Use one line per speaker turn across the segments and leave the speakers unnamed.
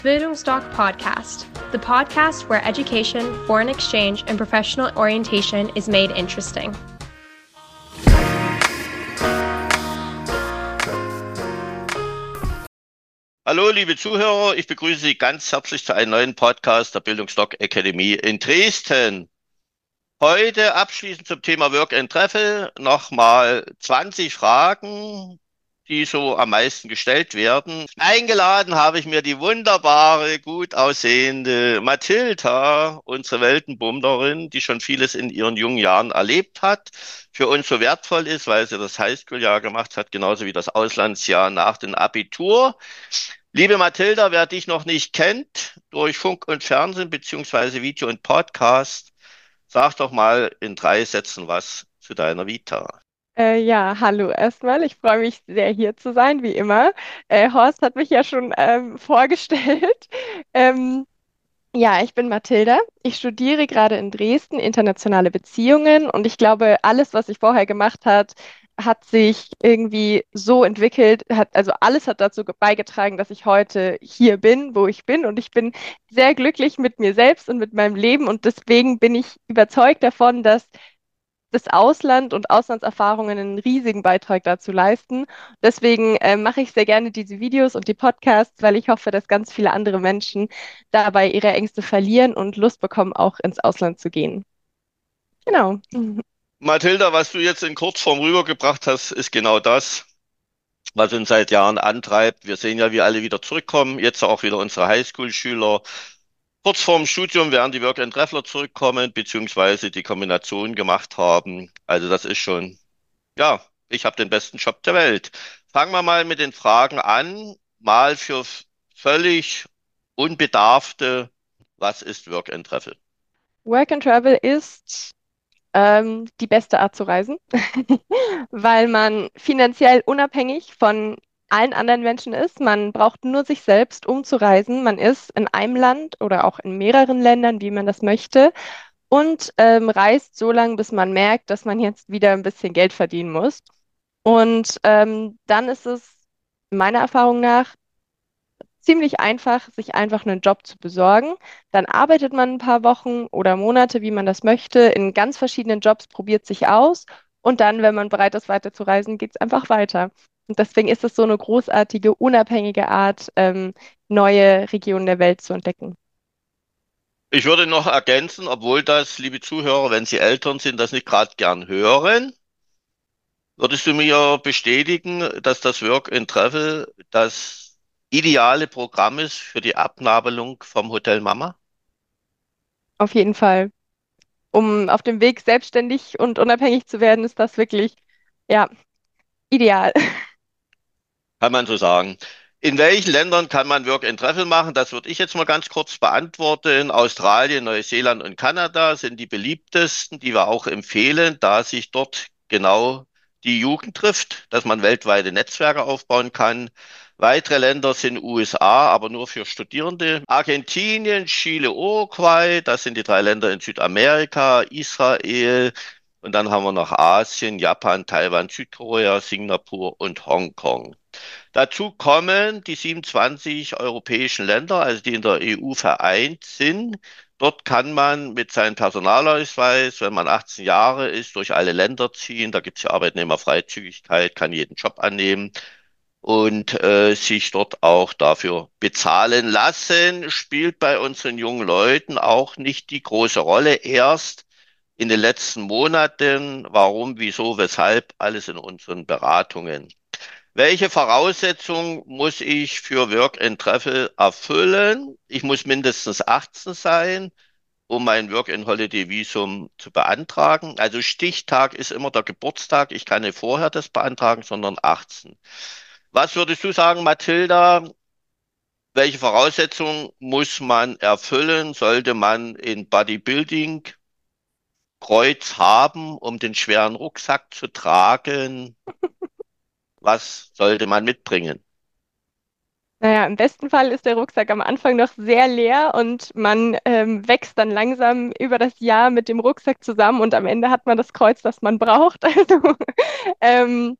Bildungsdoc Podcast, the podcast where education, foreign exchange, and professional orientation is made interesting.
Hallo, liebe Zuhörer, ich begrüße Sie ganz herzlich zu einem neuen Podcast der Bildungsdoc Academy in Dresden. Heute abschließend zum Thema Work and Travel nochmal 20 Fragen, die so am meisten gestellt werden. Eingeladen habe ich mir die wunderbare, gut aussehende Mathilda, unsere Weltenbummlerin, die schon vieles in ihren jungen Jahren erlebt hat, für uns so wertvoll ist, weil sie das Highschool-Jahr gemacht hat, genauso wie das Auslandsjahr nach dem Abitur. Liebe Mathilda, wer dich noch nicht kennt, durch Funk und Fernsehen beziehungsweise Video und Podcast, sag doch mal in 3 Sätzen was zu deiner Vita.
Ja, hallo erstmal. Ich freue mich sehr, hier zu sein, wie immer. Horst hat mich ja schon vorgestellt. Ähm, ja, ich bin Mathilda. Ich studiere gerade in Dresden internationale Beziehungen und ich glaube, alles, was ich vorher gemacht hat, hat sich irgendwie so entwickelt, also alles hat dazu beigetragen, dass ich heute hier bin, wo ich bin und ich bin sehr glücklich mit mir selbst und mit meinem Leben und deswegen bin ich überzeugt davon, dass das Ausland und Auslandserfahrungen einen riesigen Beitrag dazu leisten. Deswegen mache ich sehr gerne diese Videos und die Podcasts, weil ich hoffe, dass ganz viele andere Menschen dabei ihre Ängste verlieren und Lust bekommen, auch ins Ausland zu gehen. Genau.
Mathilda, was du jetzt in Kurzform rübergebracht hast, ist genau das, was uns seit Jahren antreibt. Wir sehen ja, wie alle wieder zurückkommen, jetzt auch wieder unsere Highschool-Schüler. Kurz vorm Studium werden die Work-and-Traveler zurückkommen, beziehungsweise die Kombination gemacht haben. Also das ist schon, ja, ich habe den besten Job der Welt. Fangen wir mal mit den Fragen an, mal für völlig Unbedarfte. Was ist Work-and-Travel?
Work and Travel ist die beste Art zu reisen, weil man finanziell unabhängig von allen anderen Menschen ist. Man braucht nur sich selbst, um zu reisen. Man ist in einem Land oder auch in mehreren Ländern, wie man das möchte, und reist so lange, bis man merkt, dass man jetzt wieder ein bisschen Geld verdienen muss. Und dann ist es meiner Erfahrung nach ziemlich einfach, sich einfach einen Job zu besorgen. Dann arbeitet man ein paar Wochen oder Monate, wie man das möchte, in ganz verschiedenen Jobs, probiert sich aus und dann, wenn man bereit ist, weiterzureisen, geht es einfach weiter. Und deswegen ist es so eine großartige, unabhängige Art, neue Regionen der Welt zu entdecken.
Ich würde noch ergänzen, obwohl das, liebe Zuhörer, wenn Sie Eltern sind, das nicht gerade gern hören, würdest du mir bestätigen, dass das Work and Travel das ideale Programm ist für die Abnabelung vom Hotel Mama?
Auf jeden Fall. Um auf dem Weg selbstständig und unabhängig zu werden, ist das wirklich, ja, ideal.
Kann man so sagen. In welchen Ländern kann man Work and Travel machen? Das würde ich jetzt mal ganz kurz beantworten. Australien, Neuseeland und Kanada sind die beliebtesten, die wir auch empfehlen, da sich dort genau die Jugend trifft, dass man weltweite Netzwerke aufbauen kann. Weitere Länder sind USA, aber nur für Studierende. Argentinien, Chile, Uruguay, das sind die 3 Länder in Südamerika, Israel und dann haben wir noch Asien, Japan, Taiwan, Südkorea, Singapur und Hongkong. Dazu kommen die 27 europäischen Länder, also die in der EU vereint sind. Dort kann man mit seinem Personalausweis, wenn man 18 Jahre ist, durch alle Länder ziehen. Da gibt es ja Arbeitnehmerfreizügigkeit, kann jeden Job annehmen und sich dort auch dafür bezahlen lassen. Spielt bei unseren jungen Leuten auch nicht die große Rolle. Erst in den letzten Monaten, warum, wieso, weshalb, alles in unseren Beratungen. Welche Voraussetzungen muss ich für Work and Travel erfüllen? Ich muss mindestens 18 sein, um mein Work and Holiday Visum zu beantragen. Also Stichtag ist immer der Geburtstag. Ich kann nicht vorher das beantragen, sondern 18. Was würdest du sagen, Mathilda? Welche Voraussetzungen muss man erfüllen? Sollte man in Bodybuilding Kreuz haben, um den schweren Rucksack zu tragen? Was sollte man mitbringen?
Naja, im besten Fall ist der Rucksack am Anfang noch sehr leer und man wächst dann langsam über das Jahr mit dem Rucksack zusammen und am Ende hat man das Kreuz, das man braucht. Also, ähm,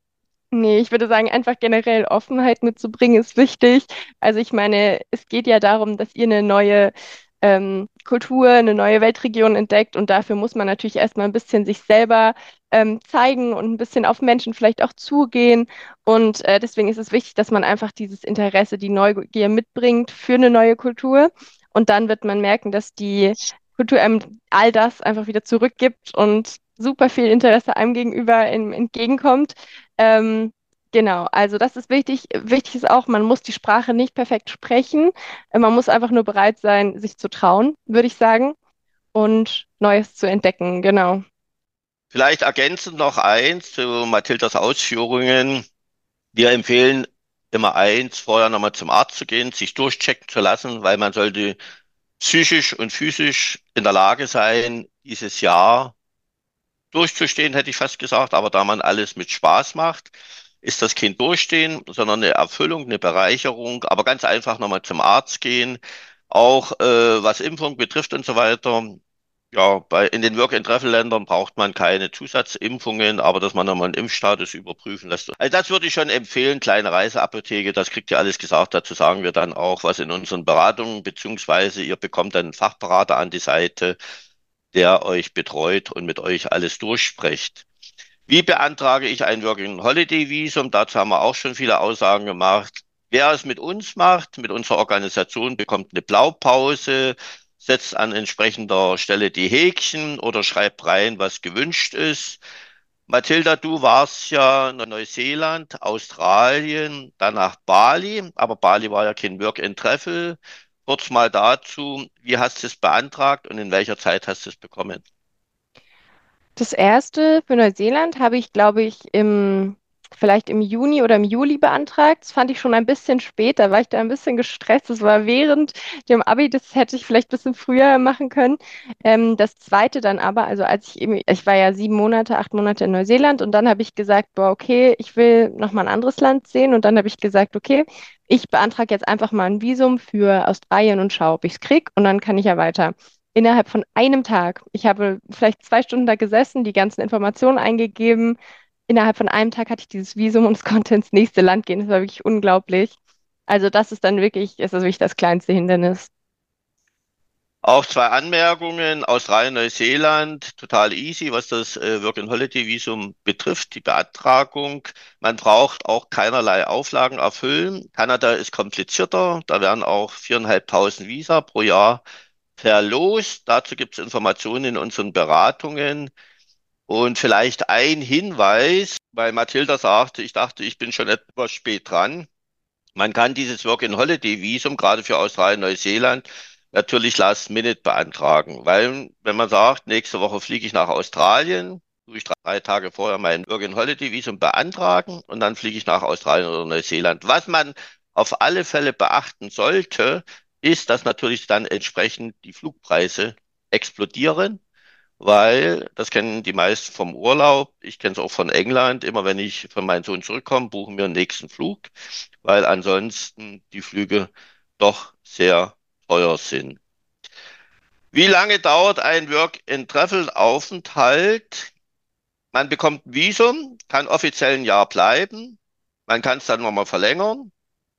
Nee, ich würde sagen, einfach generell Offenheit mitzubringen ist wichtig. Also ich meine, es geht ja darum, dass ihr eine neue Kultur, eine neue Weltregion entdeckt und dafür muss man natürlich erstmal ein bisschen sich selber zeigen und ein bisschen auf Menschen vielleicht auch zugehen. Und deswegen ist es wichtig, dass man einfach dieses Interesse, die Neugier mitbringt für eine neue Kultur. Und dann wird man merken, dass die Kultur einem all das einfach wieder zurückgibt und super viel Interesse einem gegenüber entgegenkommt. Ähm, genau, also das ist wichtig. Wichtig ist auch, man muss die Sprache nicht perfekt sprechen. Man muss einfach nur bereit sein, sich zu trauen, würde ich sagen, und Neues zu entdecken. Genau.
Vielleicht ergänzend noch eins zu Mathildas Ausführungen. Wir empfehlen immer eins, vorher nochmal zum Arzt zu gehen, sich durchchecken zu lassen, weil man sollte psychisch und physisch in der Lage sein, dieses Jahr durchzustehen, hätte ich fast gesagt. Aber da man alles mit Spaß macht, ist das kein Durchstehen, sondern eine Erfüllung, eine Bereicherung. Aber ganz einfach nochmal zum Arzt gehen, auch was Impfung betrifft und so weiter. Ja, in den Work-and-Travel-Ländern braucht man keine Zusatzimpfungen, aber dass man nochmal einen Impfstatus überprüfen lässt. Also das würde ich schon empfehlen, kleine Reiseapotheke, das kriegt ihr alles gesagt. Dazu sagen wir dann auch was in unseren Beratungen, beziehungsweise ihr bekommt dann einen Fachberater an die Seite, der euch betreut und mit euch alles durchspricht. Wie beantrage ich ein Working Holiday Visum? Dazu haben wir auch schon viele Aussagen gemacht. Wer es mit uns macht, mit unserer Organisation, bekommt eine Blaupause, setzt an entsprechender Stelle die Häkchen oder schreibt rein, was gewünscht ist. Mathilda, du warst ja in Neuseeland, Australien, dann nach Bali, aber Bali war ja kein Work and Travel. Kurz mal dazu, wie hast du es beantragt und in welcher Zeit hast du es bekommen?
Das erste für Neuseeland habe ich, glaube ich, vielleicht im Juni oder im Juli beantragt. Das fand ich schon ein bisschen spät, da war ich da ein bisschen gestresst. Das war während dem Abi, das hätte ich vielleicht ein bisschen früher machen können. Das zweite dann aber, also als ich war ja 7 Monate, 8 Monate in Neuseeland und dann habe ich gesagt, boah, okay, ich will noch mal ein anderes Land sehen und dann habe ich gesagt, okay, ich beantrage jetzt einfach mal ein Visum für Australien und schaue, ob ich es kriege und dann kann ich ja weiter innerhalb von einem Tag. Ich habe vielleicht 2 Stunden da gesessen, die ganzen Informationen eingegeben. Innerhalb von einem Tag hatte ich dieses Visum und es konnte ins nächste Land gehen. Das war wirklich unglaublich. Also das ist dann wirklich, ist das wirklich das kleinste Hindernis.
Auch zwei Anmerkungen. Australien, Neuseeland, total easy, was das Work-and-Holiday-Visum betrifft, die Beantragung. Man braucht auch keinerlei Auflagen erfüllen. Kanada ist komplizierter. Da werden auch 4.500 Visa pro Jahr verlost. Dazu gibt es Informationen in unseren Beratungen. Und vielleicht ein Hinweis, weil Mathilda sagte, ich dachte, ich bin schon etwas spät dran. Man kann dieses Work-and-Holiday-Visum gerade für Australien, Neuseeland natürlich last minute beantragen, weil wenn man sagt, nächste Woche fliege ich nach Australien, tue ich 3 Tage vorher mein Work-and-Holiday-Visum beantragen und dann fliege ich nach Australien oder Neuseeland. Was man auf alle Fälle beachten sollte, ist, dass natürlich dann entsprechend die Flugpreise explodieren, weil das kennen die meisten vom Urlaub. Ich kenne es auch von England. Immer wenn ich von meinem Sohn zurückkomme, buchen wir den nächsten Flug, weil ansonsten die Flüge doch sehr teuer sind. Wie lange dauert ein Work-and-Travel-Aufenthalt? Man bekommt ein Visum, kann offiziell ein Jahr bleiben. Man kann es dann nochmal verlängern.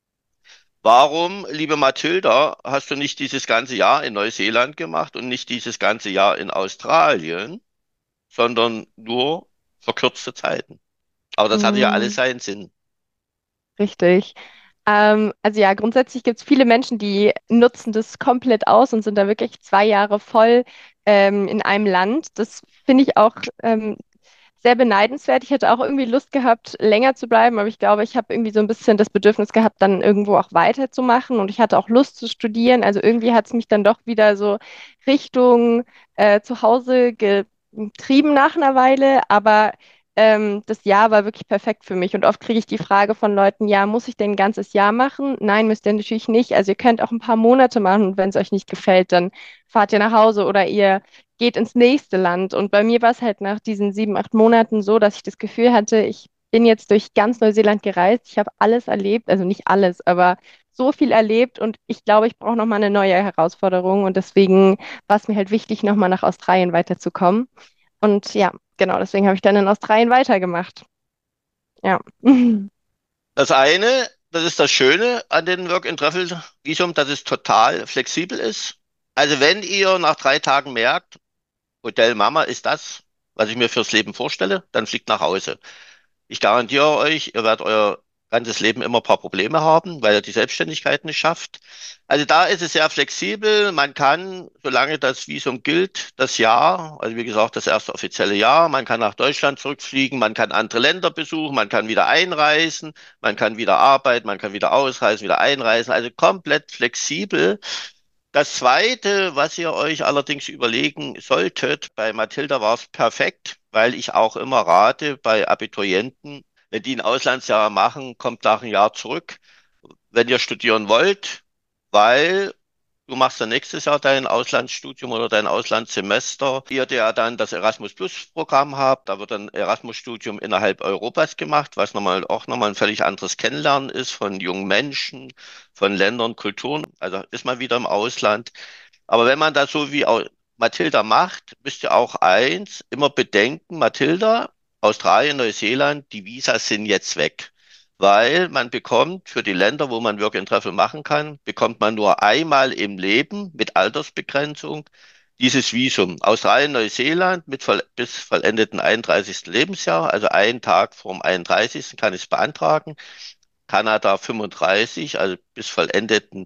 Warum, liebe Mathilda, hast du nicht dieses ganze Jahr in Neuseeland gemacht und nicht dieses ganze Jahr in Australien, sondern nur verkürzte Zeiten? Aber das hatte ja alles
Mm,
seinen Sinn.
richtig. Also ja, grundsätzlich gibt es viele Menschen, die nutzen das komplett aus und sind da wirklich 2 Jahre voll in einem Land. Das finde ich auch sehr beneidenswert. Ich hätte auch irgendwie Lust gehabt, länger zu bleiben, aber ich glaube, ich habe irgendwie so ein bisschen das Bedürfnis gehabt, dann irgendwo auch weiterzumachen und ich hatte auch Lust zu studieren. Also irgendwie hat es mich dann doch wieder so Richtung zu Hause getrieben nach einer Weile, aber das Jahr war wirklich perfekt für mich und oft kriege ich die Frage von Leuten, ja, muss ich denn ein ganzes Jahr machen? Nein, müsst ihr natürlich nicht. Also ihr könnt auch ein paar Monate machen und wenn es euch nicht gefällt, dann fahrt ihr nach Hause oder ihr geht ins nächste Land. Und bei mir war es halt nach diesen 7, 8 Monaten so, dass ich das Gefühl hatte, ich bin jetzt durch ganz Neuseeland gereist. Ich habe alles erlebt, also nicht alles, aber so viel erlebt und ich glaube, ich brauche nochmal eine neue Herausforderung und deswegen war es mir halt wichtig, nochmal nach Australien weiterzukommen. Und ja, genau, deswegen habe ich dann in Australien weitergemacht. Ja.
Das eine, das ist das Schöne an dem Work-and-Travel-Visum, dass es total flexibel ist. Also wenn ihr nach 3 Tagen merkt, Hotel Mama ist das, was ich mir fürs Leben vorstelle, dann fliegt nach Hause. Ich garantiere euch, ihr werdet euer ganzes Leben immer ein paar Probleme haben, weil ihr die Selbstständigkeit nicht schafft. Also da ist es sehr flexibel. Man kann, solange das Visum gilt, das Jahr, also wie gesagt, das erste offizielle Jahr, man kann nach Deutschland zurückfliegen, man kann andere Länder besuchen, man kann wieder einreisen, man kann wieder arbeiten, man kann wieder ausreisen, wieder einreisen. Also komplett flexibel. Das Zweite, was ihr euch allerdings überlegen solltet, bei Mathilda war es perfekt, weil ich auch immer rate bei Abiturienten, wenn die ein Auslandsjahr machen, kommt nach einem Jahr zurück, wenn ihr studieren wollt, weil du machst dann nächstes Jahr dein Auslandsstudium oder dein Auslandssemester. Ihr ja dann das Erasmus Plus Programm habt, da wird dann Erasmus-Studium innerhalb Europas gemacht, was auch nochmal ein völlig anderes Kennenlernen ist von jungen Menschen, von Ländern, Kulturen. Also ist man wieder im Ausland. Aber wenn man das so wie Mathilda macht, müsst ihr auch eins immer bedenken, Mathilda, Australien, Neuseeland, die Visas sind jetzt weg. Weil man bekommt für die Länder, wo man Work and Travel machen kann, bekommt man nur einmal im Leben mit Altersbegrenzung dieses Visum. Australien, Neuseeland bis vollendeten 31. Lebensjahr, also einen Tag vorm 31. kann ich es beantragen. Kanada 35, also bis vollendeten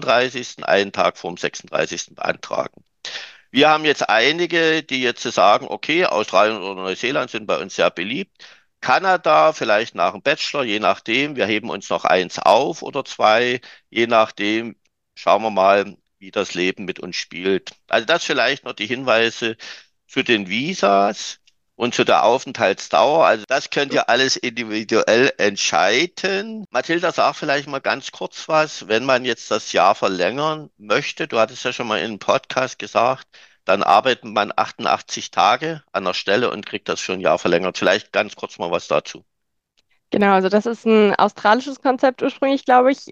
35. einen Tag vorm 36. beantragen. Wir haben jetzt einige, die jetzt sagen, okay, Australien oder Neuseeland sind bei uns sehr beliebt. Kanada vielleicht nach dem Bachelor, je nachdem. Wir heben uns noch eins auf oder zwei, je nachdem. Schauen wir mal, wie das Leben mit uns spielt. Also das vielleicht noch die Hinweise zu den Visas und zu der Aufenthaltsdauer. Also das könnt ihr alles individuell entscheiden. Mathilda, sag vielleicht mal ganz kurz was, wenn man jetzt das Jahr verlängern möchte. Du hattest ja schon mal in einem Podcast gesagt, dann arbeitet man 88 Tage an der Stelle und kriegt das für ein Jahr verlängert. Vielleicht ganz kurz mal was dazu.
Genau, also das ist ein australisches Konzept ursprünglich, glaube ich.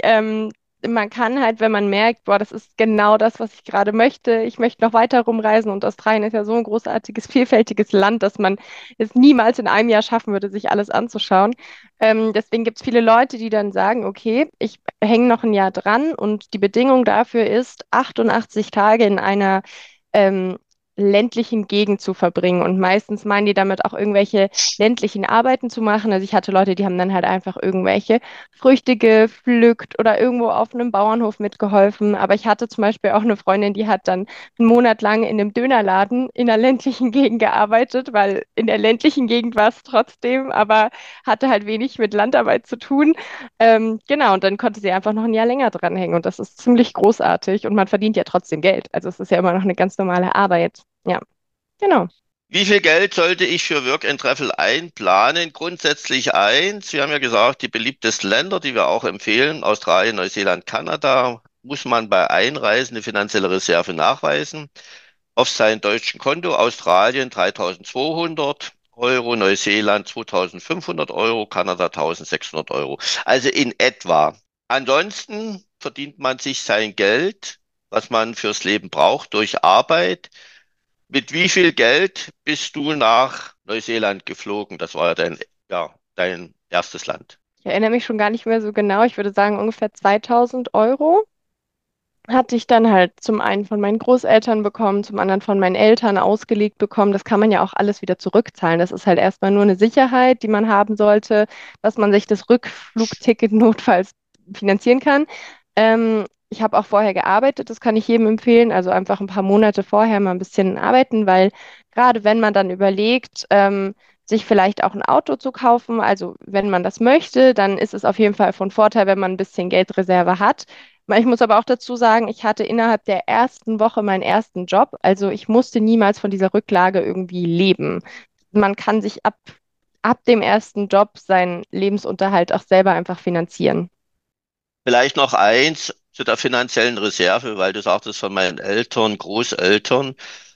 Man kann halt, wenn man merkt, boah, das ist genau das, was ich gerade möchte, ich möchte noch weiter rumreisen und Australien ist ja so ein großartiges, vielfältiges Land, dass man es niemals in einem Jahr schaffen würde, sich alles anzuschauen. Deswegen gibt es viele Leute, die dann sagen, okay, ich hänge noch ein Jahr dran und die Bedingung dafür ist, 88 Tage in einer ähm, ländlichen Gegend zu verbringen. Und meistens meinen die damit auch irgendwelche ländlichen Arbeiten zu machen. Also ich hatte Leute, die haben dann halt einfach irgendwelche Früchte gepflückt oder irgendwo auf einem Bauernhof mitgeholfen. Aber ich hatte zum Beispiel auch eine Freundin, die hat dann einen Monat lang in einem Dönerladen in der ländlichen Gegend gearbeitet, weil in der ländlichen Gegend war es trotzdem, aber hatte halt wenig mit Landarbeit zu tun. Genau, und dann konnte sie einfach noch ein Jahr länger dranhängen und das ist ziemlich großartig und man verdient ja trotzdem Geld. Also es ist ja immer noch eine ganz normale Arbeit. Ja, genau.
Wie viel Geld sollte ich für Work and Travel einplanen? Grundsätzlich eins. Wir haben ja gesagt, die beliebtesten Länder, die wir auch empfehlen, Australien, Neuseeland, Kanada, muss man bei Einreisen eine finanzielle Reserve nachweisen. Auf seinem deutschen Konto Australien 3.200 Euro, Neuseeland 2.500 Euro, Kanada 1.600 Euro. Also in etwa. Ansonsten verdient man sich sein Geld, was man fürs Leben braucht, durch Arbeit. Mit wie viel Geld bist du nach Neuseeland geflogen? Das war ja dein erstes Land.
Ich erinnere mich schon gar nicht mehr so genau. Ich würde sagen ungefähr 2.000 € hatte ich dann halt zum einen von meinen Großeltern bekommen, zum anderen von meinen Eltern ausgelegt bekommen. Das kann man ja auch alles wieder zurückzahlen. Das ist halt erstmal nur eine Sicherheit, die man haben sollte, dass man sich das Rückflugticket notfalls finanzieren kann. Ich habe auch vorher gearbeitet, das kann ich jedem empfehlen. Also einfach ein paar Monate vorher mal ein bisschen arbeiten, weil gerade wenn man dann überlegt, sich vielleicht auch ein Auto zu kaufen, also wenn man das möchte, dann ist es auf jeden Fall von Vorteil, wenn man ein bisschen Geldreserve hat. Ich muss aber auch dazu sagen, ich hatte innerhalb der ersten Woche meinen ersten Job. Also ich musste niemals von dieser Rücklage irgendwie leben. Man kann sich ab dem ersten Job seinen Lebensunterhalt auch selber einfach finanzieren.
Vielleicht noch eins zu der finanziellen Reserve, weil du sagtest von meinen Eltern, Großeltern.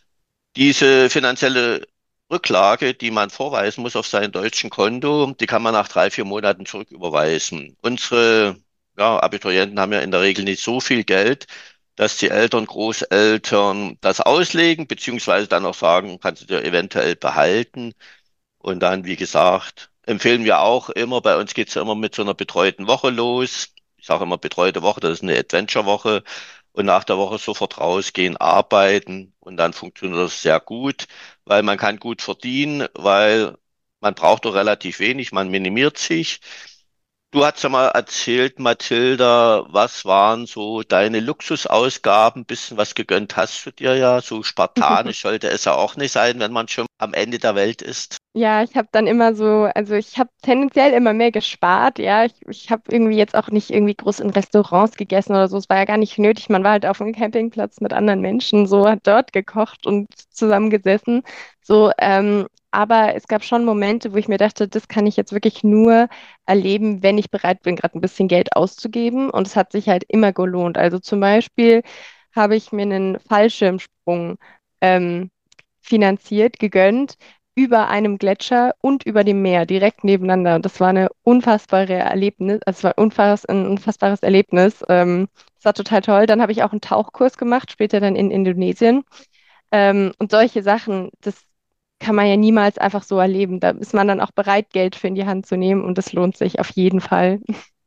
Diese finanzielle Rücklage, die man vorweisen muss auf seinem deutschen Konto, die kann man nach 3, 4 Monaten zurücküberweisen. Unsere Abiturienten haben ja in der Regel nicht so viel Geld, dass die Eltern, Großeltern das auslegen, beziehungsweise dann auch sagen, kannst du dir eventuell behalten. Und dann, wie gesagt, empfehlen wir auch immer. Bei uns geht's ja immer mit so einer betreuten Woche los. Ich sage immer betreute Woche, das ist eine Adventure-Woche. Und nach der Woche sofort rausgehen, arbeiten. Und dann funktioniert das sehr gut, weil man kann gut verdienen, weil man braucht doch relativ wenig, man minimiert sich. Du hast ja mal erzählt, Mathilda, was waren so deine Luxusausgaben? Bisschen was gegönnt hast du dir ja. So spartanisch sollte es ja auch nicht sein, wenn man schon am Ende der Welt ist.
Ja, ich habe dann immer so, also ich habe tendenziell immer mehr gespart, ja. Ich habe irgendwie jetzt auch nicht irgendwie groß in Restaurants gegessen oder so. Es war ja gar nicht nötig. Man war halt auf einem Campingplatz mit anderen Menschen, so hat dort gekocht und zusammen gesessen. So, aber es gab schon Momente, wo ich mir dachte, das kann ich jetzt wirklich nur erleben, wenn ich bereit bin, gerade ein bisschen Geld auszugeben. Und es hat sich halt immer gelohnt. Also zum Beispiel habe ich mir einen Fallschirmsprung ähm, finanziert, gegönnt über einem Gletscher und über dem Meer, direkt nebeneinander. Und das war eine unfassbare Erlebnis, also es war ein unfassbares Erlebnis. Es war total toll. Dann habe ich auch einen Tauchkurs gemacht, später dann in Indonesien. Und solche Sachen, das kann man ja niemals einfach so erleben. Da ist man dann auch bereit, Geld für in die Hand zu nehmen und das lohnt sich auf jeden Fall.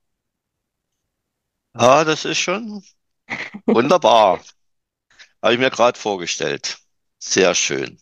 Ja, das ist schon wunderbar. Habe ich mir gerade vorgestellt. Sehr schön.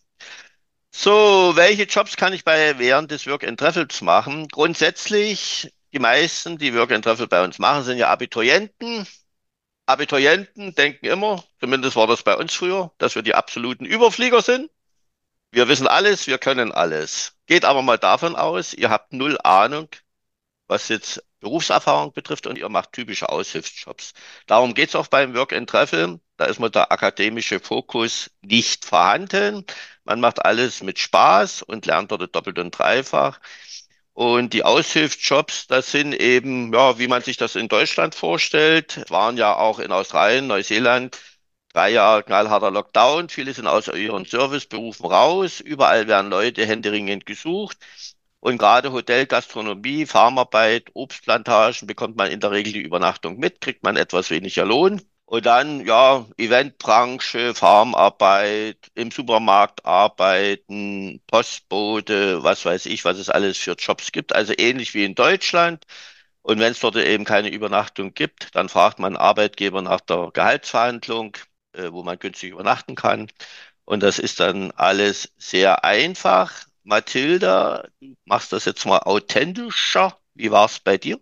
So, welche Jobs kann ich während des Work and Travels machen? Grundsätzlich, die meisten, die Work and Travel bei uns machen, sind ja Abiturienten. Abiturienten denken immer, zumindest war das bei uns früher, dass wir die absoluten Überflieger sind. Wir wissen alles, wir können alles. Geht aber mal davon aus, ihr habt null Ahnung, was jetzt Berufserfahrung betrifft und ihr macht typische Aushilfsjobs. Darum geht's auch beim Work and Travel. Da ist mal der akademische Fokus nicht vorhanden. Man macht alles mit Spaß und lernt dort doppelt und dreifach. Und die Aushilfsjobs, das sind eben, ja, wie man sich das in Deutschland vorstellt, waren ja auch in Australien, Neuseeland 3 Jahre knallharter Lockdown. Viele sind aus ihren Serviceberufen raus. Überall werden Leute händeringend gesucht. Und gerade Hotel, Gastronomie, Farmarbeit, Obstplantagen bekommt man in der Regel die Übernachtung mit, kriegt man etwas weniger Lohn. Und dann, ja, Eventbranche, Farmarbeit, im Supermarkt arbeiten, Postbote, was weiß ich, was es alles für Jobs gibt. Also ähnlich wie in Deutschland. Und wenn es dort eben keine Übernachtung gibt, dann fragt man einen Arbeitgeber nach der Gehaltsverhandlung, wo man günstig übernachten kann. Und das ist dann alles sehr einfach. Mathilda, du machst das jetzt mal authentischer. Wie war es bei dir?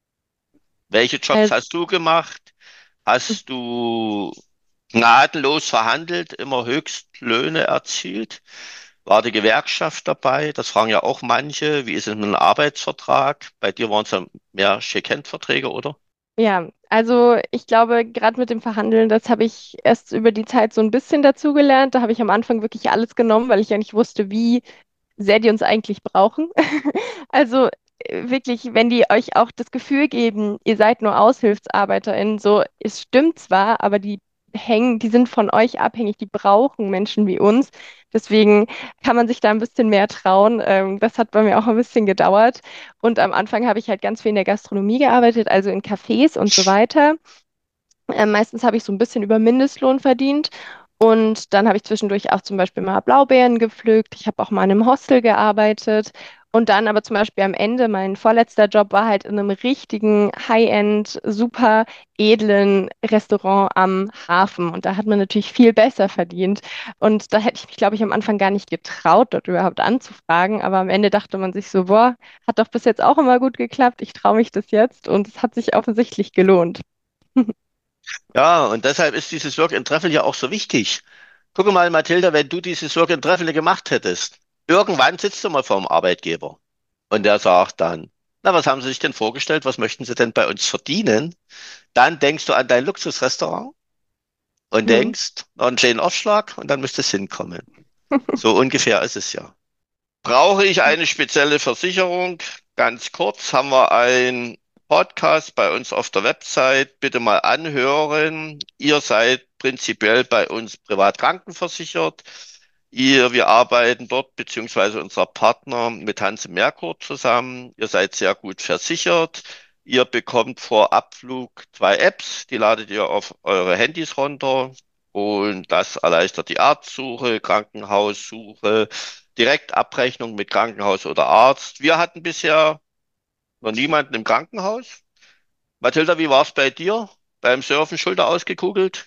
Welche Jobs
Also,
hast du gemacht? Hast du gnadenlos verhandelt, immer Höchstlöhne erzielt? War die Gewerkschaft dabei? Das fragen ja auch manche. Wie ist es mit einem Arbeitsvertrag? Bei dir waren es ja mehr Shake-Hand-Verträge, oder?
ja, also ich glaube, gerade mit dem Verhandeln, das habe ich erst über die Zeit so ein bisschen dazugelernt. Da habe ich am Anfang wirklich alles genommen, weil ich ja nicht wusste, wie sehr die uns eigentlich brauchen. Also wirklich, wenn die euch auch das Gefühl geben, ihr seid nur AushilfsarbeiterInnen, so, es stimmt zwar, aber die sind von euch abhängig, die brauchen Menschen wie uns. Deswegen kann man sich da ein bisschen mehr trauen. Das hat bei mir auch ein bisschen gedauert. Und am Anfang habe ich halt ganz viel in der Gastronomie gearbeitet, also in Cafés und so weiter. Meistens habe ich so ein bisschen über Mindestlohn verdient. Und dann habe ich zwischendurch auch zum Beispiel mal Blaubeeren gepflückt. Ich habe auch mal in einem Hostel gearbeitet. Und dann aber zum Beispiel am Ende, mein vorletzter Job war halt in einem richtigen High-End, super edlen Restaurant am Hafen. Und da hat man natürlich viel besser verdient. Und da hätte ich mich, glaube ich, am Anfang gar nicht getraut, dort überhaupt anzufragen. Aber am Ende dachte man sich so, boah, hat doch bis jetzt auch immer gut geklappt. Ich traue mich das jetzt. Und es hat sich offensichtlich gelohnt.
Ja, und deshalb ist dieses Work and Travel ja auch so wichtig. Gucke mal, Mathilda, wenn du dieses Work and Travel gemacht hättest, irgendwann sitzt du mal vor dem Arbeitgeber und der sagt dann, na, was haben Sie sich denn vorgestellt? Was möchten Sie denn bei uns verdienen? Dann denkst du an dein Luxusrestaurant und
Hm.
denkst, noch einen kleinen Aufschlag und dann müsste es hinkommen. So ungefähr ist es ja. Brauche ich eine spezielle Versicherung? Ganz kurz haben wir ein Podcast bei uns auf der Website. Bitte mal anhören. Ihr seid prinzipiell bei uns privat krankenversichert. Wir arbeiten dort beziehungsweise unser Partner mit Hanse Merkur zusammen. Ihr seid sehr gut versichert. Ihr bekommt vor Abflug 2 Apps, die ladet ihr auf eure Handys runter und das erleichtert die Arztsuche, Krankenhaussuche. Direktabrechnung mit Krankenhaus oder Arzt. Wir hatten bisher noch niemanden im Krankenhaus. Mathilda, wie war es bei dir? Beim Surfen Schulter ausgekugelt?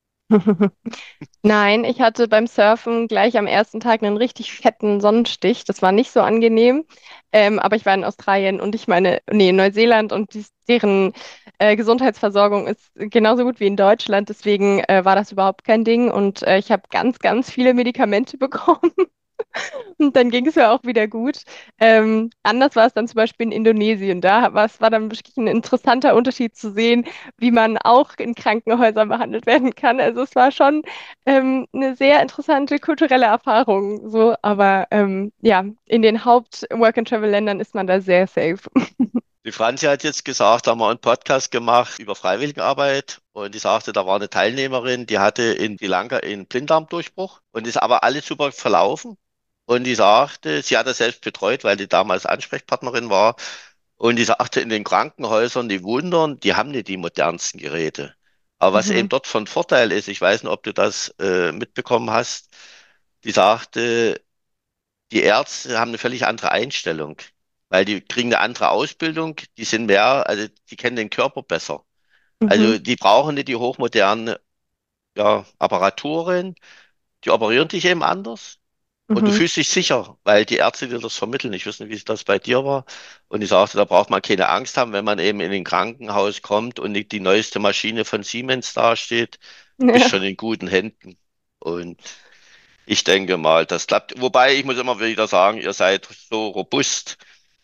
Nein, ich hatte beim Surfen gleich am ersten Tag einen richtig fetten Sonnenstich. Das war nicht so angenehm. Aber ich war in Australien und ich meine, nee, in Neuseeland und deren Gesundheitsversorgung ist genauso gut wie in Deutschland. Deswegen war das überhaupt kein Ding. Und ich habe ganz, ganz viele Medikamente bekommen. Und dann ging es mir auch wieder gut. Anders war es dann zum Beispiel in Indonesien. War dann wirklich ein interessanter Unterschied zu sehen, wie man auch in Krankenhäusern behandelt werden kann. Also es war schon eine sehr interessante kulturelle Erfahrung. So, aber ja, in den Haupt-Work-and-Travel-Ländern ist man da sehr safe.
Die Franzi hat jetzt gesagt, da haben wir einen Podcast gemacht über Freiwilligenarbeit und die sagte, da war eine Teilnehmerin, die hatte in Sri Lanka einen Blinddarmdurchbruch und ist aber alles super verlaufen. Und die sagte, sie hat das selbst betreut, weil die damals Ansprechpartnerin war. Und die sagte, in den Krankenhäusern, die wundern, die haben nicht die modernsten Geräte. Aber was eben
Mhm,
dort von Vorteil ist, ich weiß nicht, ob du das mitbekommen hast, die sagte, die Ärzte haben eine völlig andere Einstellung, weil die kriegen eine andere Ausbildung, die sind mehr, also die kennen den Körper besser.
mhm,
Also die brauchen nicht die hochmoderne, ja, Apparaturen, die operieren dich eben anders. Und du
mhm.
fühlst dich sicher, weil die Ärzte dir das vermitteln. Ich weiß nicht, wie das bei dir war. Und ich sagte, da braucht man keine Angst haben, wenn man eben in ein Krankenhaus kommt und nicht die neueste Maschine von Siemens dasteht. Du bist schon
Ja.
in guten Händen. Und ich denke mal, das klappt. Wobei, ich muss immer wieder sagen, ihr seid so robust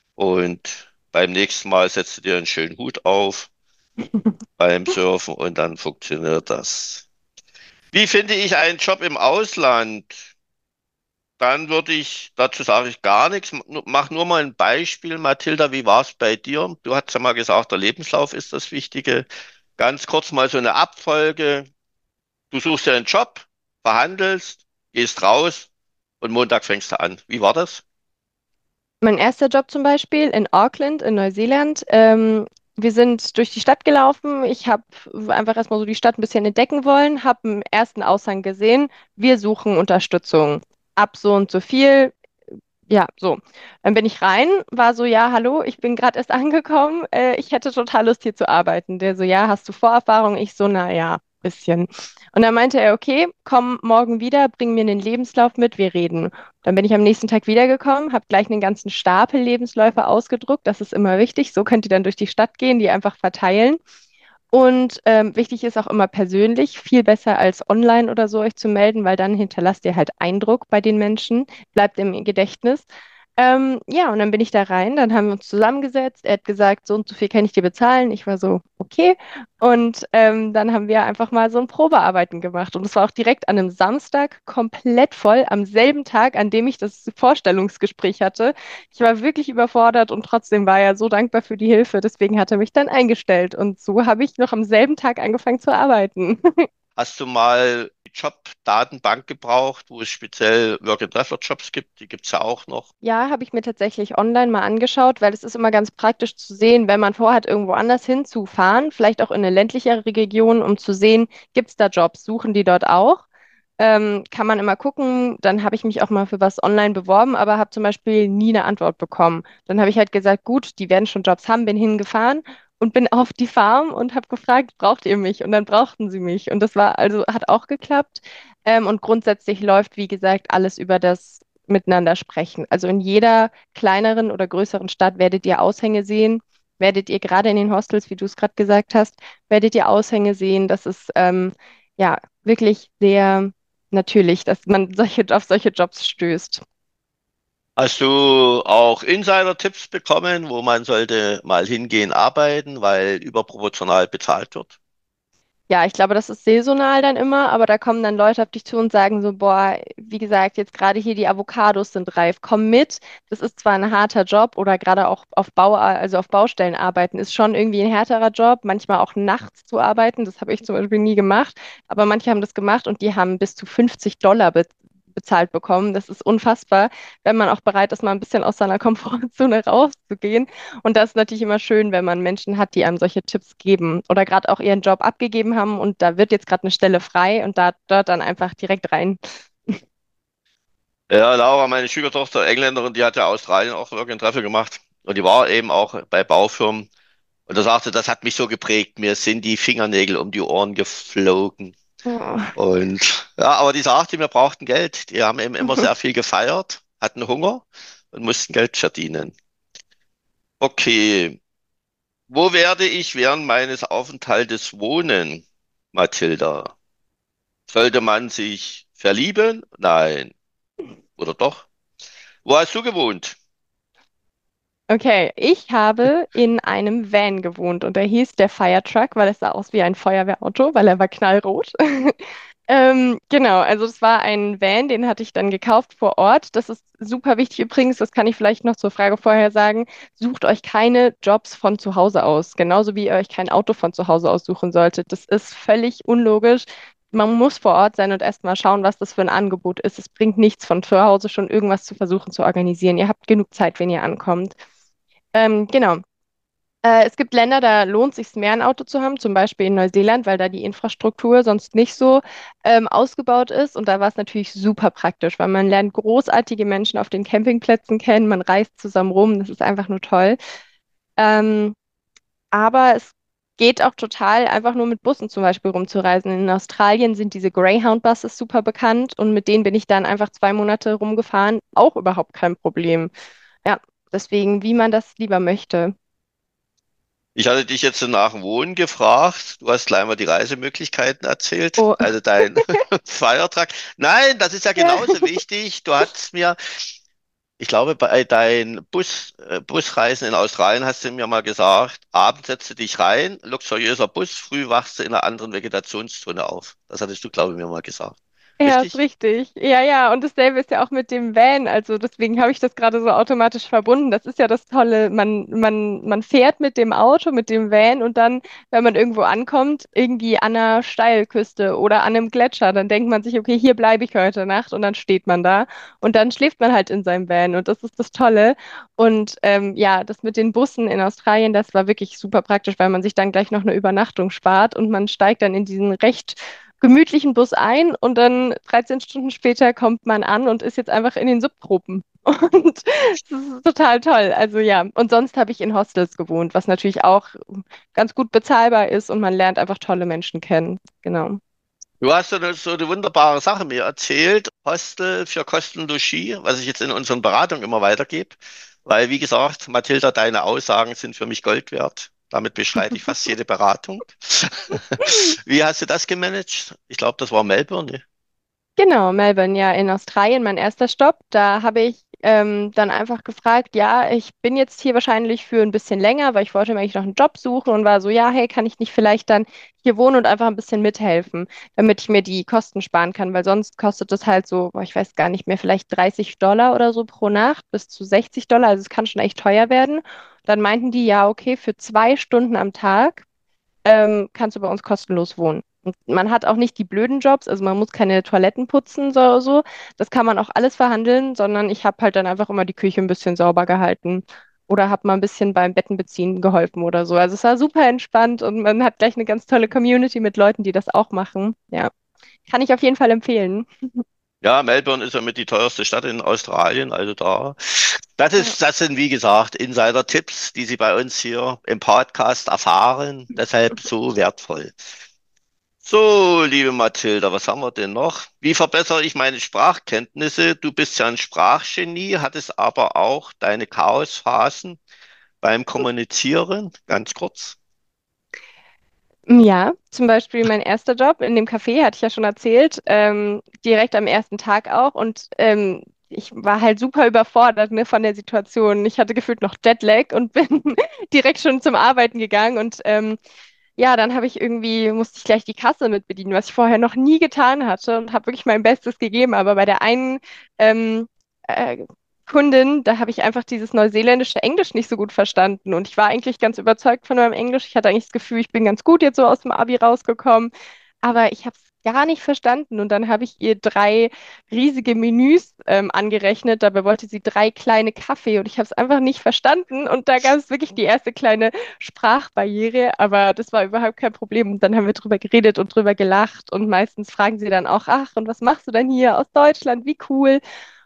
und beim nächsten Mal setzt ihr einen schönen Hut auf beim Surfen und dann funktioniert das. Wie finde ich einen Job im Ausland? Dann würde ich, dazu sage ich gar nichts, mach nur mal ein Beispiel. Mathilda, wie war es bei dir? Du hast ja mal gesagt, der Lebenslauf ist das Wichtige. Ganz kurz mal so eine Abfolge. Du suchst dir einen Job, verhandelst, gehst raus und Montag fängst du an. Wie war das?
Mein erster Job zum Beispiel in Auckland in Neuseeland. Wir sind durch die Stadt gelaufen. Ich habe einfach erstmal so die Stadt ein bisschen entdecken wollen, habe einen ersten Aushang gesehen. Wir suchen Unterstützung. Ab so und so viel. Ja, so. Dann bin ich rein, war so, ja, hallo, ich bin gerade erst angekommen. Ich hätte total Lust hier zu arbeiten. Der so, ja, hast du Vorerfahrung? Ich so, na ja, bisschen. Und dann meinte er, okay, komm morgen wieder, bring mir einen Lebenslauf mit, wir reden. Dann bin ich am nächsten Tag wiedergekommen, habe gleich einen ganzen Stapel Lebensläufe ausgedruckt. Das ist immer wichtig. So könnt ihr dann durch die Stadt gehen, die einfach verteilen. Und wichtig ist auch immer persönlich, viel besser als online oder so euch zu melden, weil dann hinterlasst ihr halt Eindruck bei den Menschen, bleibt im Gedächtnis. Ja, und dann bin ich da rein, dann haben wir uns zusammengesetzt. Er hat gesagt, so und so viel kann ich dir bezahlen. Ich war so, okay. Und dann haben wir einfach mal so ein Probearbeiten gemacht. Und es war auch direkt an einem Samstag komplett voll, am selben Tag, an dem ich das Vorstellungsgespräch hatte. Ich war wirklich überfordert und trotzdem war er so dankbar für die Hilfe. Deswegen hat er mich dann eingestellt. Und so habe ich noch am selben Tag angefangen zu arbeiten.
Hast du mal die Jobdatenbank gebraucht, wo es speziell Work-and-Traveler-Jobs gibt? Die gibt es ja auch noch.
Ja, habe ich mir tatsächlich online mal angeschaut, weil es ist immer ganz praktisch zu sehen, wenn man vorhat, irgendwo anders hinzufahren, vielleicht auch in eine ländlichere Region, um zu sehen, gibt es da Jobs, suchen die dort auch? Kann man immer gucken. Dann habe ich mich auch mal für was online beworben, aber habe zum Beispiel nie eine Antwort bekommen. Dann habe ich halt gesagt, gut, die werden schon Jobs haben, bin hingefahren und bin auf die Farm und habe gefragt, braucht ihr mich? Und dann brauchten sie mich. Und das war also, hat auch geklappt. Und grundsätzlich läuft, wie gesagt, alles über das Miteinander sprechen. Also in jeder kleineren oder größeren Stadt werdet ihr Aushänge sehen, werdet ihr gerade in den Hostels, wie du es gerade gesagt hast, werdet ihr Aushänge sehen. Das ist ja wirklich sehr natürlich, dass man auf solche Jobs stößt.
Hast du auch Insider-Tipps bekommen, wo man sollte mal hingehen arbeiten, weil überproportional bezahlt wird?
Ja, ich glaube, das ist saisonal dann immer, aber da kommen dann Leute auf dich zu und sagen so, boah, wie gesagt, jetzt gerade hier die Avocados sind reif, komm mit. Das ist zwar ein harter Job oder gerade auch auf also auf Baustellen arbeiten, ist schon irgendwie ein härterer Job, manchmal auch nachts zu arbeiten, das habe ich zum Beispiel nie gemacht, aber manche haben das gemacht und die haben bis zu $50 bezahlt bekommen. Das ist unfassbar, wenn man auch bereit ist, mal ein bisschen aus seiner Komfortzone rauszugehen. Und das ist natürlich immer schön, wenn man Menschen hat, die einem solche Tipps geben oder gerade auch ihren Job abgegeben haben und da wird jetzt gerade eine Stelle frei und da dort dann einfach direkt rein.
Ja, Laura, meine Schwiegertochter, Engländerin, die hat ja Australien auch Work and Travel gemacht. Und die war eben auch bei Baufirmen. Und da sagte, das hat mich so geprägt. Mir sind die Fingernägel um die Ohren geflogen.
Oh.
Und ja, aber die sagte, wir brauchten Geld. Die haben eben immer sehr viel gefeiert, hatten Hunger und mussten Geld verdienen. Okay, wo werde ich während meines Aufenthaltes wohnen, Mathilda? Sollte man sich verlieben? Nein. Oder doch? Wo hast du gewohnt?
Okay, ich habe in einem Van gewohnt und der hieß der Firetruck, weil es sah aus wie ein Feuerwehrauto, weil er war knallrot. Genau, also das war ein Van, den hatte ich dann gekauft vor Ort. Das ist super wichtig übrigens, das kann ich vielleicht noch zur Frage vorher sagen. Sucht euch keine Jobs von zu Hause aus, genauso wie ihr euch kein Auto von zu Hause aus suchen solltet. Das ist völlig unlogisch. Man muss vor Ort sein und erst mal schauen, was das für ein Angebot ist. Es bringt nichts von zu Hause schon irgendwas zu versuchen zu organisieren. Ihr habt genug Zeit, wenn ihr ankommt. Genau. Es gibt Länder, da lohnt sich mehr ein Auto zu haben, zum Beispiel in Neuseeland, weil da die Infrastruktur sonst nicht so ausgebaut ist. Und da war es natürlich super praktisch, weil man lernt großartige Menschen auf den Campingplätzen kennen, man reist zusammen rum, das ist einfach nur toll. Ähm, aber es geht auch total einfach nur mit Bussen zum Beispiel rumzureisen. In Australien sind diese Greyhound-Buses super bekannt und mit denen bin ich dann einfach 2 Monate rumgefahren, auch überhaupt kein Problem. Ja, deswegen, wie man das lieber möchte.
Ich hatte dich jetzt nach dem Wohnen gefragt. Du hast gleich mal die Reisemöglichkeiten erzählt,
Oh,
also dein Feiertag. Nein, das ist ja
ja.
genauso wichtig. Du hast mir, ich glaube, bei deinen Busreisen in Australien hast du mir mal gesagt, abends setzt du dich rein, luxuriöser Bus, früh wachst du in einer anderen Vegetationszone auf. Das hattest du, glaube ich, mir mal gesagt.
Ja, ist
Richtig?
richtig. Ja, ja, und dasselbe ist ja auch mit dem Van. Also deswegen habe ich das gerade so automatisch verbunden. Das ist ja das Tolle. Man fährt mit dem Auto, mit dem Van und dann, wenn man irgendwo ankommt, irgendwie an einer Steilküste oder an einem Gletscher, dann denkt man sich, okay, hier bleibe ich heute Nacht und dann steht man da und dann schläft man halt in seinem Van und das ist das Tolle. Und ja, das mit den Bussen in Australien, das war wirklich super praktisch, weil man sich dann gleich noch eine Übernachtung spart und man steigt dann in diesen recht gemütlichen Bus ein und dann 13 Stunden später kommt man an und ist jetzt einfach in den Subtropen. Und das ist total toll. Also ja, und sonst habe ich in Hostels gewohnt, was natürlich auch ganz gut bezahlbar ist und man lernt einfach tolle Menschen kennen. Genau.
Du hast so eine wunderbare Sache mir erzählt. Hostel für Kosten und Logis, was ich jetzt in unseren Beratungen immer weitergebe. Weil, wie gesagt, Mathilda, deine Aussagen sind für mich Gold wert. Damit bestreite ich fast jede Beratung. Wie hast du das gemanagt? Ich glaube, das war Melbourne. Ne?
Genau, Melbourne, ja, in Australien, mein erster Stopp. Da habe ich dann einfach gefragt, ja, ich bin jetzt hier wahrscheinlich für ein bisschen länger, weil ich wollte mir eigentlich noch einen Job suchen und war so, ja, hey, kann ich nicht vielleicht dann hier wohnen und einfach ein bisschen mithelfen, damit ich mir die Kosten sparen kann, weil sonst kostet das halt so, boah, ich weiß gar nicht mehr, vielleicht $30 oder so pro Nacht bis zu $60. Also es kann schon echt teuer werden. Dann meinten die, ja, okay, für 2 Stunden am Tag kannst du bei uns kostenlos wohnen. Und man hat auch nicht die blöden Jobs, also man muss keine Toiletten putzen so, so. Das kann man auch alles verhandeln, sondern ich habe halt dann einfach immer die Küche ein bisschen sauber gehalten oder habe mal ein bisschen beim Bettenbeziehen geholfen oder so. Also es war super entspannt und man hat gleich eine ganz tolle Community mit Leuten, die das auch machen. Ja, kann ich auf jeden Fall empfehlen.
Ja, Melbourne ist ja mit die teuerste Stadt in Australien, also da.
Ja.
Das sind, wie gesagt, Insider-Tipps, die Sie bei uns hier im Podcast erfahren, deshalb so wertvoll. So, liebe Mathilda, was haben wir denn noch? Wie verbessere ich meine Sprachkenntnisse? Du bist ja ein Sprachgenie, hattest aber auch deine Chaosphasen beim Kommunizieren, ganz kurz.
Ja, zum Beispiel mein erster Job in dem Café, hatte ich ja schon erzählt, direkt am ersten Tag auch. Und ich war halt super überfordert, ne, von der Situation. Ich hatte gefühlt noch Jetlag und bin direkt schon zum Arbeiten gegangen. Und ja, dann musste ich gleich die Kasse mit bedienen, was ich vorher noch nie getan hatte und habe wirklich mein Bestes gegeben. Aber bei der einen ähm, äh, Kundin, da habe ich einfach dieses neuseeländische Englisch nicht so gut verstanden. Und ich war eigentlich ganz überzeugt von meinem Englisch. Ich hatte eigentlich das Gefühl, ich bin ganz gut jetzt so aus dem Abi rausgekommen. Aber ich habe es gar nicht verstanden. Und dann habe ich ihr 3 riesige Menüs angerechnet. Dabei wollte sie 3 kleine Kaffee und ich habe es einfach nicht verstanden. Und da gab es wirklich die erste kleine Sprachbarriere. Aber das war überhaupt kein Problem. Und dann haben wir drüber geredet und drüber gelacht. Und meistens fragen sie dann auch, ach, und was machst du denn hier aus Deutschland? Wie cool.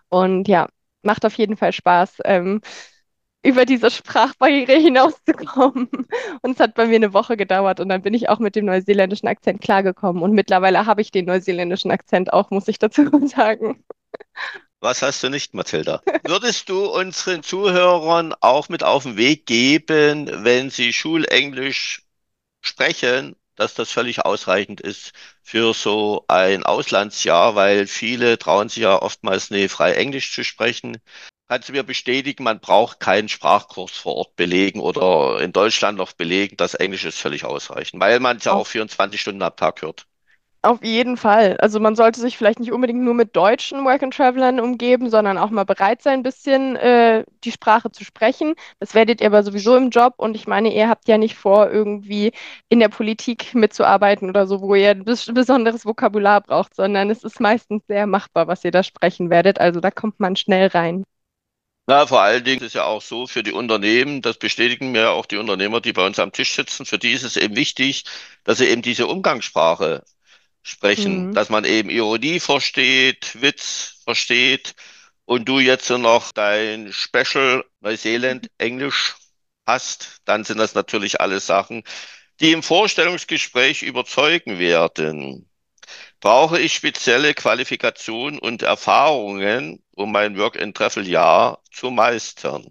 Und ja, macht auf jeden Fall Spaß, über diese Sprachbarriere hinauszukommen. Und es hat bei mir eine Woche gedauert und dann bin ich auch mit dem neuseeländischen Akzent klargekommen. Und mittlerweile habe ich den neuseeländischen Akzent auch, muss ich dazu sagen.
Was hast du nicht, Mathilda? Würdest du unseren Zuhörern auch mit auf den Weg geben, wenn sie Schulenglisch sprechen, dass das völlig ausreichend ist für so ein Auslandsjahr, weil viele trauen sich ja oftmals nicht frei Englisch zu sprechen. Kannst du mir bestätigen, man braucht keinen Sprachkurs vor Ort belegen oder in Deutschland noch belegen, das Englisch ist völlig ausreichend, weil man es ja auch 24 Stunden am Tag hört.
Auf jeden Fall. Also man sollte sich vielleicht nicht unbedingt nur mit deutschen Work-and-Travelern umgeben, sondern auch mal bereit sein, ein bisschen die Sprache zu sprechen. Das werdet ihr aber sowieso im Job. Und ich meine, ihr habt ja nicht vor, irgendwie in der Politik mitzuarbeiten oder so, wo ihr ein besonderes Vokabular braucht, sondern es ist meistens sehr machbar, was ihr da sprechen werdet. Also da kommt man schnell rein.
Na, vor allen Dingen ist es ja auch so für die Unternehmen, das bestätigen mir auch die Unternehmer, die bei uns am Tisch sitzen, für die ist es eben wichtig, dass sie eben diese Umgangssprache sprechen,
Mhm.
dass man eben Ironie versteht, Witz versteht und du jetzt so noch dein Special Neuseeland Englisch hast, dann sind das natürlich alles Sachen, die im Vorstellungsgespräch überzeugen werden. Brauche ich spezielle Qualifikationen und Erfahrungen, um mein Work-and-Travel-Jahr zu meistern?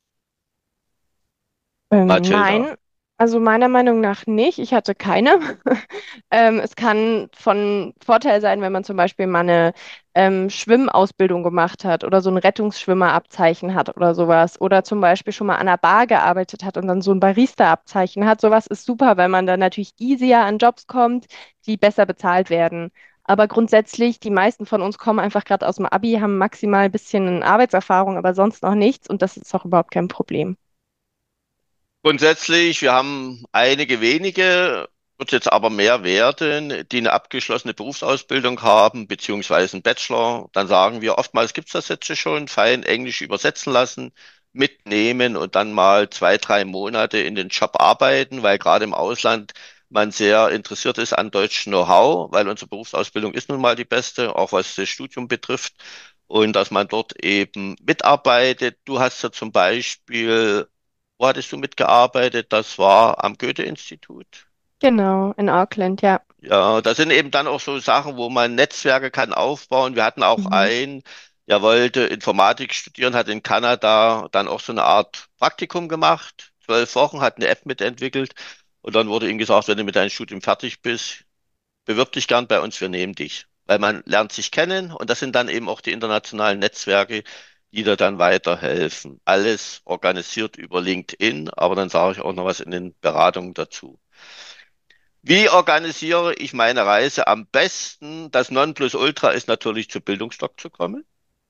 Mathilda.
Nein, also meiner Meinung nach nicht. Ich hatte keine. Es kann von Vorteil sein, wenn man zum Beispiel mal eine Schwimmausbildung gemacht hat oder so ein Rettungsschwimmerabzeichen hat oder sowas. Oder zum Beispiel schon mal an einer Bar gearbeitet hat und dann so ein Barista-Abzeichen hat. Sowas ist super, weil man dann natürlich easier an Jobs kommt, die besser bezahlt werden. Aber grundsätzlich, die meisten von uns kommen einfach gerade aus dem Abi, haben maximal ein bisschen Arbeitserfahrung, aber sonst noch nichts und das ist auch überhaupt kein Problem.
Grundsätzlich, wir haben einige wenige, wird jetzt aber mehr werden, die eine abgeschlossene Berufsausbildung haben, beziehungsweise einen Bachelor. Dann sagen wir, oftmals gibt's das jetzt schon, fein Englisch übersetzen lassen, mitnehmen und dann mal 2, 3 Monate in den Job arbeiten, weil gerade im Ausland man sehr interessiert ist an deutschem Know-how, weil unsere Berufsausbildung ist nun mal die beste, auch was das Studium betrifft. Und dass man dort eben mitarbeitet. Du hast ja zum Beispiel, wo hattest du mitgearbeitet? Das war am Goethe-Institut.
Genau, in Auckland, ja.
Ja, das sind eben dann auch so Sachen, wo man Netzwerke kann aufbauen. Wir hatten auch
Mhm.
einen, der wollte Informatik studieren, hat in Kanada dann auch so eine Art Praktikum gemacht. 12 Wochen, hat eine App mitentwickelt. Und dann wurde ihm gesagt, wenn du mit deinem Studium fertig bist, bewirb dich gern bei uns, wir nehmen dich. Weil man lernt sich kennen und das sind dann eben auch die internationalen Netzwerke, die dir dann weiterhelfen. Alles organisiert über LinkedIn, aber dann sage ich auch noch was in den Beratungen dazu. Wie organisiere ich meine Reise am besten? Das Nonplusultra ist natürlich zu Bildungsdoc zu kommen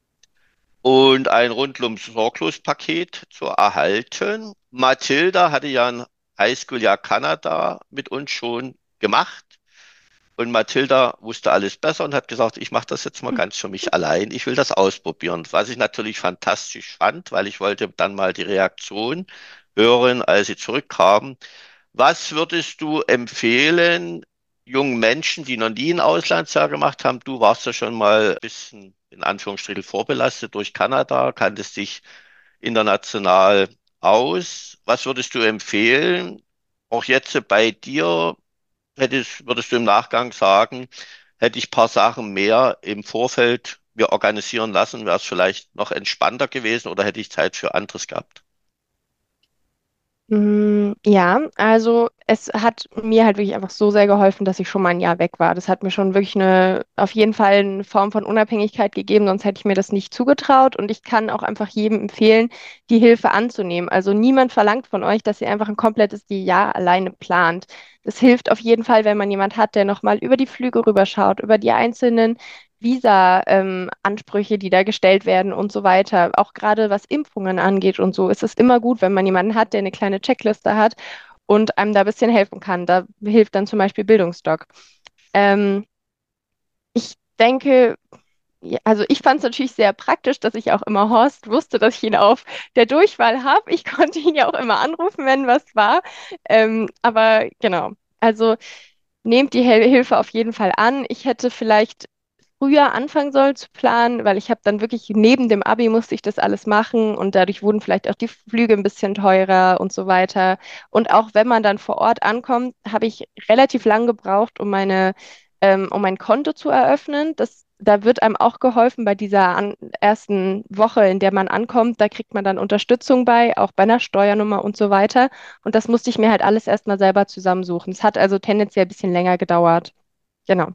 und ein Rundum-Sorglos-Paket zu erhalten. Mathilda hatte ja ein Highschool-Jahr Kanada mit uns schon gemacht. Und Mathilda wusste alles besser und hat gesagt, ich mache das jetzt mal ganz für mich allein. Ich will das ausprobieren. Was ich natürlich fantastisch fand, weil ich wollte dann mal die Reaktion hören, als sie zurückkamen. Was würdest du empfehlen, jungen Menschen, die noch nie ein Auslandsjahr gemacht haben? Du warst ja schon mal ein bisschen in Anführungsstrichen vorbelastet durch Kanada, kanntest dich international aus. Was würdest du empfehlen? Auch jetzt bei dir würdest du im Nachgang sagen, hätte ich ein paar Sachen mehr im Vorfeld mir organisieren lassen, wäre es vielleicht noch entspannter gewesen oder hätte ich Zeit für anderes gehabt?
Ja, also es hat mir halt wirklich einfach so sehr geholfen, dass ich schon mal ein Jahr weg war. Das hat mir schon wirklich auf jeden Fall eine Form von Unabhängigkeit gegeben, sonst hätte ich mir das nicht zugetraut. Und ich kann auch einfach jedem empfehlen, die Hilfe anzunehmen. Also niemand verlangt von euch, dass ihr einfach ein komplettes Jahr alleine plant. Das hilft auf jeden Fall, wenn man jemand hat, der nochmal über die Flüge rüberschaut, über die einzelnen Visa-Ansprüche, die da gestellt werden und so weiter. Auch gerade was Impfungen angeht und so, ist es immer gut, wenn man jemanden hat, der eine kleine Checkliste hat und einem da ein bisschen helfen kann. Da hilft dann zum Beispiel Bildungsdoc. Ähm, Ich denke, ja, also ich fand es natürlich sehr praktisch, dass ich auch immer Horst wusste, dass ich ihn auf der Durchwahl habe. Ich konnte ihn ja auch immer anrufen, wenn was war. Aber genau, also nehmt die Hilfe auf jeden Fall an. Ich hätte vielleicht früher anfangen soll zu planen, weil ich habe dann wirklich neben dem Abi musste ich das alles machen und dadurch wurden vielleicht auch die Flüge ein bisschen teurer und so weiter. Und auch wenn man dann vor Ort ankommt, habe ich relativ lang gebraucht, um mein Konto zu eröffnen. Da wird einem auch geholfen bei dieser ersten Woche, in der man ankommt. Da kriegt man dann Unterstützung bei, auch bei einer Steuernummer und so weiter. Und das musste ich mir halt alles erstmal selber zusammensuchen. Es hat also tendenziell ein bisschen länger gedauert. Genau.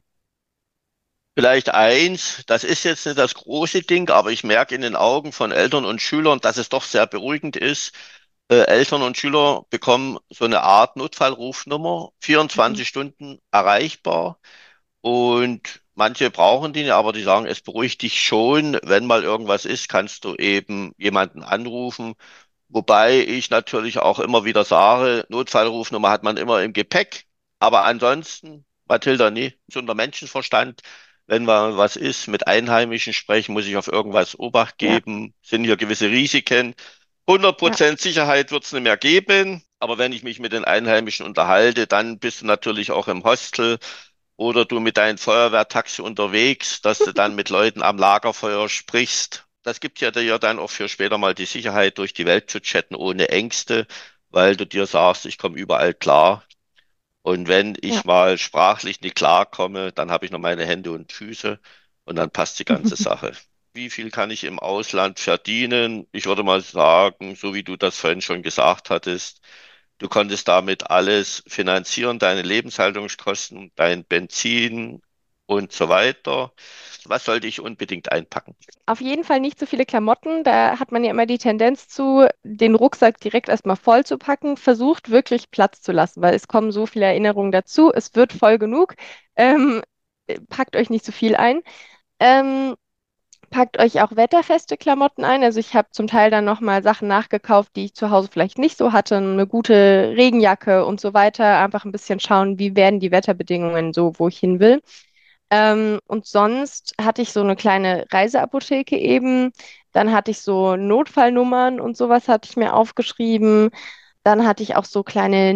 Vielleicht eins, das ist jetzt nicht das große Ding, aber ich merke in den Augen von Eltern und Schülern, dass es doch sehr beruhigend ist. Eltern und Schüler bekommen so eine Art Notfallrufnummer,
Mhm.
24 Stunden erreichbar. Und manche brauchen die, aber die sagen, es beruhigt dich schon, wenn mal irgendwas ist, kannst du eben jemanden anrufen. Wobei ich natürlich auch immer wieder sage, Notfallrufnummer hat man immer im Gepäck. Aber ansonsten, Mathilda, nie, gesunder Menschenverstand. Wenn mal was ist, mit Einheimischen sprechen, muss ich auf irgendwas Obacht
Ja,
geben, sind hier gewisse Risiken.
ja.
100% Sicherheit wird es nicht mehr geben. Aber wenn ich mich mit den Einheimischen unterhalte, dann bist du natürlich auch im Hostel oder du mit deinem Feuerwehrtaxi unterwegs, dass du dann mit Leuten am Lagerfeuer sprichst. Das gibt ja dir ja dann auch für später mal die Sicherheit, durch die Welt zu chatten ohne Ängste, weil du dir sagst, ich komme überall klar. Und wenn
Ja.
ich mal sprachlich nicht klarkomme, dann habe ich noch meine Hände und Füße und dann passt die ganze Sache. Wie viel kann ich im Ausland verdienen? Ich würde mal sagen, so wie du das vorhin schon gesagt hattest, du konntest damit alles finanzieren, deine Lebenshaltungskosten, dein Benzin und so weiter. Was sollte ich unbedingt einpacken?
Auf jeden Fall nicht so viele Klamotten. Da hat man ja immer die Tendenz zu, den Rucksack direkt erstmal voll zu packen. Versucht wirklich Platz zu lassen, weil es kommen so viele Erinnerungen dazu. Es wird voll genug. Ähm, Packt euch nicht zu viel ein. Ähm, Packt euch auch wetterfeste Klamotten ein. Also ich habe zum Teil dann nochmal Sachen nachgekauft, die ich zu Hause vielleicht nicht so hatte. Eine gute Regenjacke und so weiter. Einfach ein bisschen schauen, wie werden die Wetterbedingungen so, wo ich hin will. Und sonst hatte ich so eine kleine Reiseapotheke eben. Dann hatte ich so Notfallnummern und sowas hatte ich mir aufgeschrieben. Dann hatte ich auch so kleine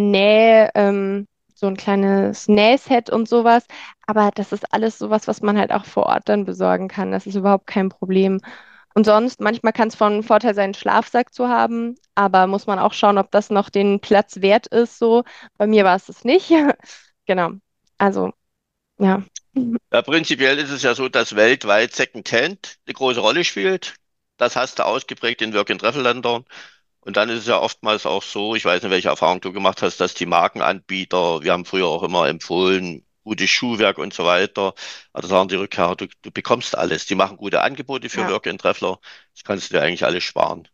so ein kleines Nähset und sowas. Aber das ist alles sowas, was man halt auch vor Ort dann besorgen kann. Das ist überhaupt kein Problem. Und sonst, manchmal kann es von Vorteil sein, einen Schlafsack zu haben, aber muss man auch schauen, ob das noch den Platz wert ist. So, bei mir war es das nicht. Genau. Also, ja.
Ja, prinzipiell ist es ja so, dass weltweit Secondhand eine große Rolle spielt. Das hast du ausgeprägt in Work-and-Travel-Ländern. Und dann ist es ja oftmals auch so, ich weiß nicht, welche Erfahrung du gemacht hast, dass die Markenanbieter, wir haben früher auch immer empfohlen, gutes Schuhwerk und so weiter. Also sagen die Rückkehrer, du bekommst alles. Die machen gute Angebote für
Ja.
Work-and-Traveler. Das kannst du dir eigentlich alles sparen.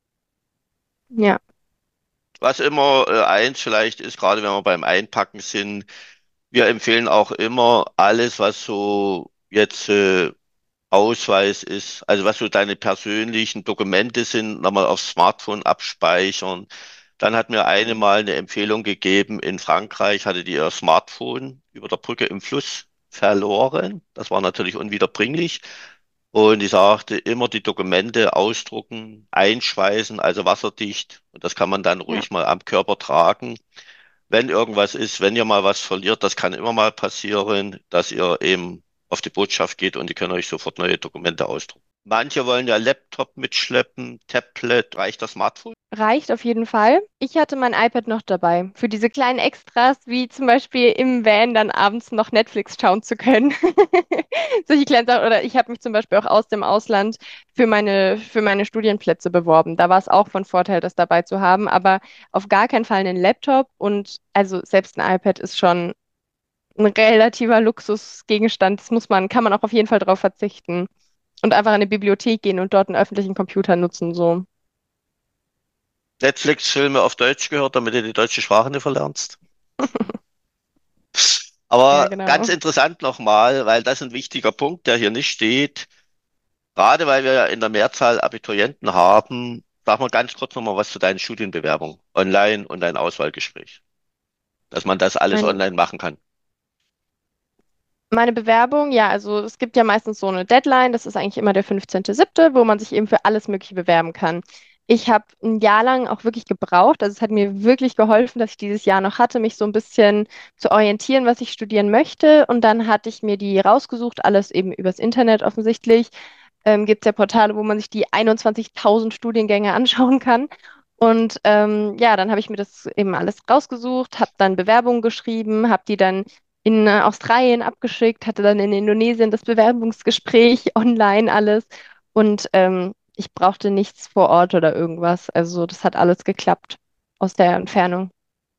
Ja.
Was immer eins vielleicht ist, gerade wenn wir beim Einpacken sind, wir empfehlen auch immer alles, was so jetzt Ausweis ist, also was so deine persönlichen Dokumente sind, nochmal aufs Smartphone abspeichern. Dann hat mir eine
Mhm.
mal eine Empfehlung gegeben, in Frankreich hatte die ihr Smartphone über der Brücke im Fluss verloren. Das war natürlich unwiederbringlich. Und die sagte, immer die Dokumente ausdrucken, einschweißen, also wasserdicht. Und das kann man dann
Ja.
ruhig mal am Körper tragen. Wenn irgendwas ist, wenn ihr mal was verliert, das kann immer mal passieren, dass ihr eben auf die Botschaft geht und die können euch sofort neue Dokumente ausdrucken. Manche wollen ja Laptop mitschleppen, Tablet, reicht das Smartphone?
Reicht auf jeden Fall. Ich hatte mein iPad noch dabei. Für diese kleinen Extras, wie zum Beispiel im Van dann abends noch Netflix schauen zu können. Solche kleinen Sachen. Oder ich habe mich zum Beispiel auch aus dem Ausland für meine Studienplätze beworben. Da war es auch von Vorteil, das dabei zu haben, aber auf gar keinen Fall einen Laptop. Und also selbst ein iPad ist schon ein relativer Luxusgegenstand. Kann man auch auf jeden Fall drauf verzichten. Und einfach in eine Bibliothek gehen und dort einen öffentlichen Computer nutzen, so.
Netflix-Filme auf Deutsch gehört, damit du die deutsche Sprache nicht verlernst.
Ja,
Aber ganz
genau.
interessant nochmal, weil das ein wichtiger Punkt, der hier nicht steht. Gerade weil wir ja in der Mehrzahl Abiturienten haben, sag mal ganz kurz nochmal was zu deinen Studienbewerbungen online und dein Auswahlgespräch, dass man das alles
Meine,
online machen kann.
meine Bewerbung, ja, also es gibt ja meistens so eine Deadline, das ist eigentlich immer der 15.07., wo man sich eben für alles Mögliche bewerben kann. Ich habe ein Jahr lang auch wirklich gebraucht. Also es hat mir wirklich geholfen, dass ich dieses Jahr noch hatte, mich so ein bisschen zu orientieren, was ich studieren möchte. Und dann hatte ich mir die rausgesucht, alles eben übers Internet offensichtlich. Gibt es ja Portale, wo man sich die 21.000 Studiengänge anschauen kann. Und ja, dann habe ich mir das eben alles rausgesucht, habe dann Bewerbungen geschrieben, habe die dann in Australien abgeschickt, hatte dann in Indonesien das Bewerbungsgespräch online alles. Und ich brauchte nichts vor Ort oder irgendwas. Also das hat alles geklappt aus der Entfernung.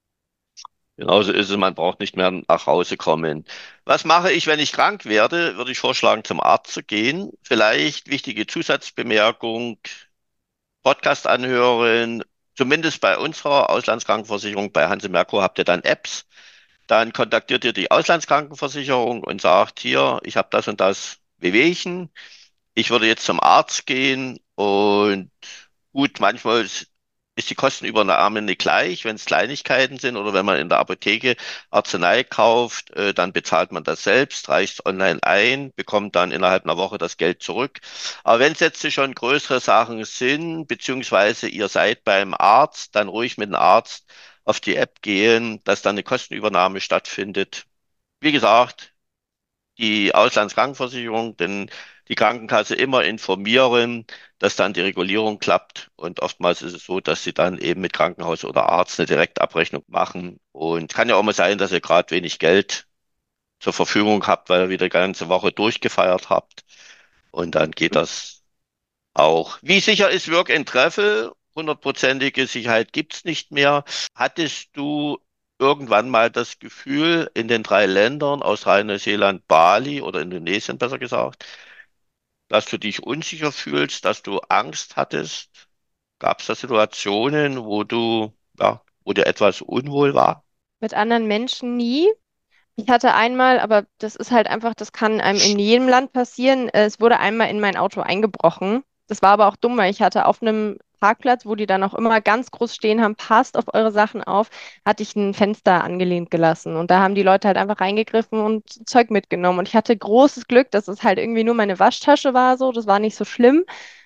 Genauso ist es, man braucht nicht mehr nach Hause kommen. Was mache ich, wenn ich krank werde? Würde ich vorschlagen, zum Arzt zu gehen. Vielleicht wichtige Zusatzbemerkung, Podcast anhören. Zumindest bei unserer Auslandskrankenversicherung, bei Hanse Merkur habt ihr dann Apps. Dann kontaktiert ihr die Auslandskrankenversicherung und sagt, hier, ich habe das und das Wehwehchen. Ich würde jetzt zum Arzt gehen und gut, manchmal ist die Kostenübernahme nicht gleich, wenn es Kleinigkeiten sind oder wenn man in der Apotheke Arznei kauft, dann bezahlt man das selbst, reicht es online ein, bekommt dann innerhalb einer Woche das Geld zurück. Aber wenn es jetzt schon größere Sachen sind, beziehungsweise ihr seid beim Arzt, dann ruhig mit dem Arzt auf die App gehen, dass dann eine Kostenübernahme stattfindet. Wie gesagt, die Auslandskrankenversicherung, denn die Krankenkasse immer informieren, dass dann die Regulierung klappt. Und oftmals ist es so, dass sie dann eben mit Krankenhaus oder Arzt eine Direktabrechnung machen. Und kann ja auch mal sein, dass ihr gerade wenig Geld zur Verfügung habt, weil ihr wieder die ganze Woche durchgefeiert habt. Und dann geht das auch. Wie sicher ist Work and Travel? Hundertprozentige Sicherheit gibt's nicht mehr. Hattest du irgendwann mal das Gefühl in den drei Ländern, Australien, Neuseeland, Bali oder Indonesien besser gesagt, dass du dich unsicher fühlst, dass du Angst hattest? Gab es da Situationen, wo du, ja, wo dir etwas unwohl war?
Mit anderen Menschen nie. Ich hatte einmal, aber das ist halt einfach, das kann einem in jedem Land passieren. Es wurde einmal in mein Auto eingebrochen. Das war aber auch dumm, weil ich hatte auf einem Parkplatz, wo die dann auch immer ganz groß stehen haben, passt auf eure Sachen auf, hatte ich ein Fenster angelehnt gelassen. Und da haben die Leute halt einfach reingegriffen und Zeug mitgenommen. Und ich hatte großes Glück, dass es halt irgendwie nur meine Waschtasche war so. Das war nicht so schlimm.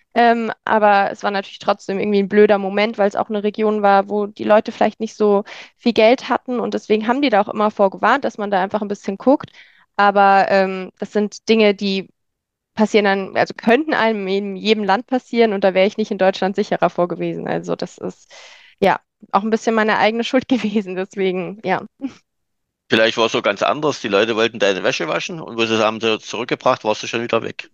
Aber es war natürlich trotzdem irgendwie ein blöder Moment, weil es auch eine Region war, wo die Leute vielleicht nicht so viel Geld hatten und deswegen haben die da auch immer vorgewarnt, dass man da einfach ein bisschen guckt. Aber das sind Dinge, die passieren dann, also könnten einem in jedem Land passieren und da wäre ich nicht in Deutschland sicherer vor gewesen. Also das ist ja auch ein bisschen meine eigene Schuld gewesen. Deswegen, ja.
Vielleicht war es so ganz anders. Die Leute wollten deine Wäsche waschen und wo sie es haben sie zurückgebracht, warst du schon wieder weg.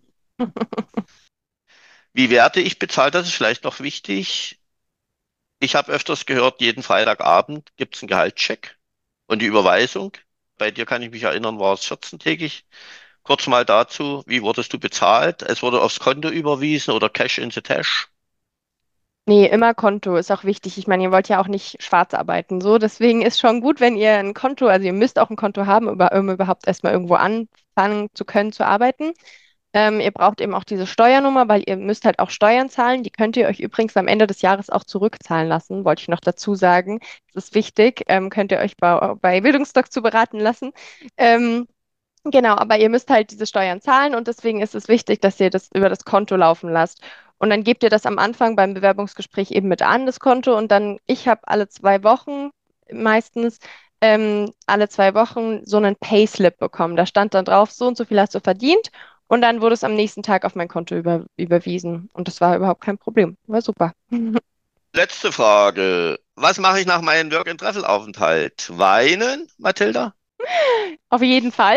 Wie werde ich bezahlt? Das ist vielleicht noch wichtig. Ich habe öfters gehört, jeden Freitagabend gibt es einen Gehaltscheck und die Überweisung. Bei dir kann ich mich erinnern, war es 14-tägig. Kurz mal dazu, wie wurdest du bezahlt? Es wurde aufs Konto überwiesen oder Cash in the Tash?
Nee, immer Konto ist auch wichtig. Ich meine, ihr wollt ja auch nicht schwarz arbeiten, so. Deswegen ist schon gut, wenn ihr ein Konto, also ihr müsst auch ein Konto haben, um überhaupt erstmal irgendwo anfangen zu können zu arbeiten. Ihr braucht eben auch diese Steuernummer, weil ihr müsst halt auch Steuern zahlen. Die könnt ihr euch übrigens am Ende des Jahres auch zurückzahlen lassen, wollte ich noch dazu sagen. Das ist wichtig. Könnt ihr euch bei Bildungsdoc zu beraten lassen. Ähm, Genau, aber ihr müsst halt diese Steuern zahlen und deswegen ist es wichtig, dass ihr das über das Konto laufen lasst. Und dann gebt ihr das am Anfang beim Bewerbungsgespräch eben mit an, das Konto. Und dann, ich habe alle 2 Wochen meistens, alle 2 Wochen so einen Payslip bekommen. Da stand dann drauf, so und so viel hast du verdient. Und dann wurde es am nächsten Tag auf mein Konto überwiesen. Und das war überhaupt kein Problem. War super.
Letzte Frage. Was mache ich nach meinem Work-and-Travel-Aufenthalt? Weinen, Mathilda?
Auf jeden Fall.